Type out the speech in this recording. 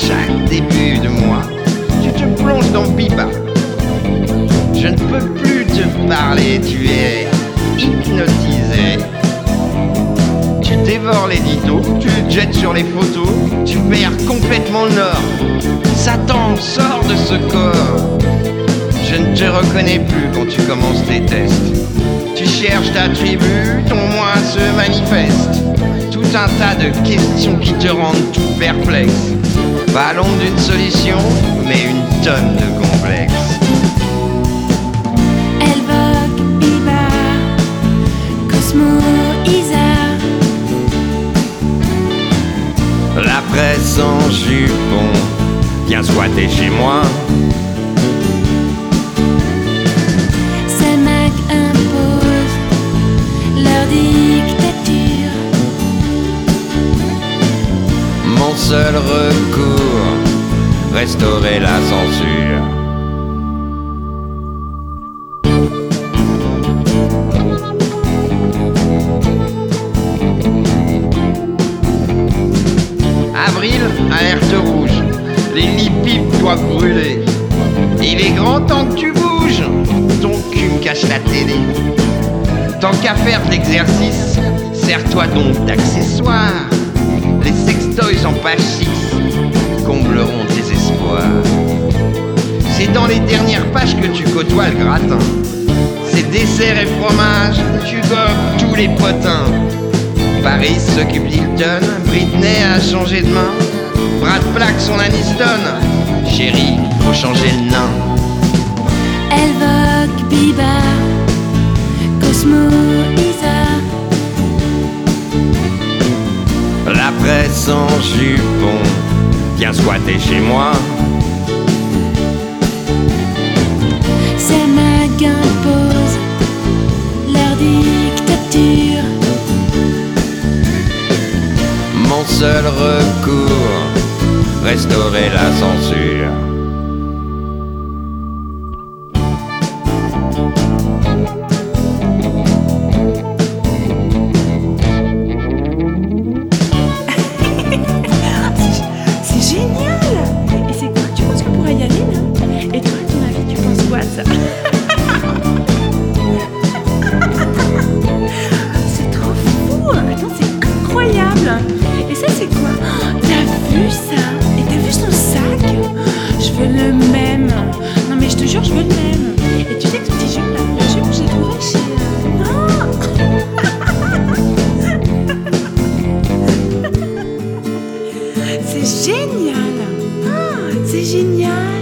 chaque début de mois, tu te plonges dans Biba. Je ne peux plus te parler, tu es hypnotisé. Tu dévores l'édito, tu te jettes sur les photos, tu perds complètement le nord. Satan, sors de ce corps. Je ne te reconnais plus quand tu commences tes tests. Tu cherches ta tribu, ton moi se manifeste. Tout un tas de questions qui te rendent tout perplexe. Pas l'ombre d'une solution, mais une tonne de complexes. Elvoque, Biba, Cosmo, Isa. La presse en jupon, viens squatter chez moi. Ces mecs imposent leur dictature. Mon seul recours, restaurer la censure. Avril, alerte rouge, les lipipes doivent brûler. Il est grand temps que tu bouges, ton cul me cache la télé. Tant qu'à faire de l'exercice, sers-toi donc d'accessoires. Les sextoys en page 6 combleront tes espoirs. C'est dans les dernières pages que tu côtoies le gratin. C'est dessert et fromage, tu gobes tous les potins. Paris s'occupe d'Hilton, Britney a changé de main. Brad plaque son Aniston, chérie, faut changer le nain. Elvoque, Biba, Cosmo, Isa. La presse en jupon, viens squatter chez moi. Ces mecs imposent leur dictature. Mon seul recours, restaurer la censure. C'est génial! Et c'est quoi? Tu penses qu'on pourrait y aller là? Et toi, à ton avis, tu penses quoi de ça? C'est trop fou! Attends, c'est incroyable! Et ça, c'est quoi? Oh, t'as vu ça? Et t'as vu son sac? Je veux le même! Non, mais je te jure, je veux le même! Et tu sais que ce petit jupe là, la jupe, j'ai trouvé chez. C'est génial! Ah, c'est génial!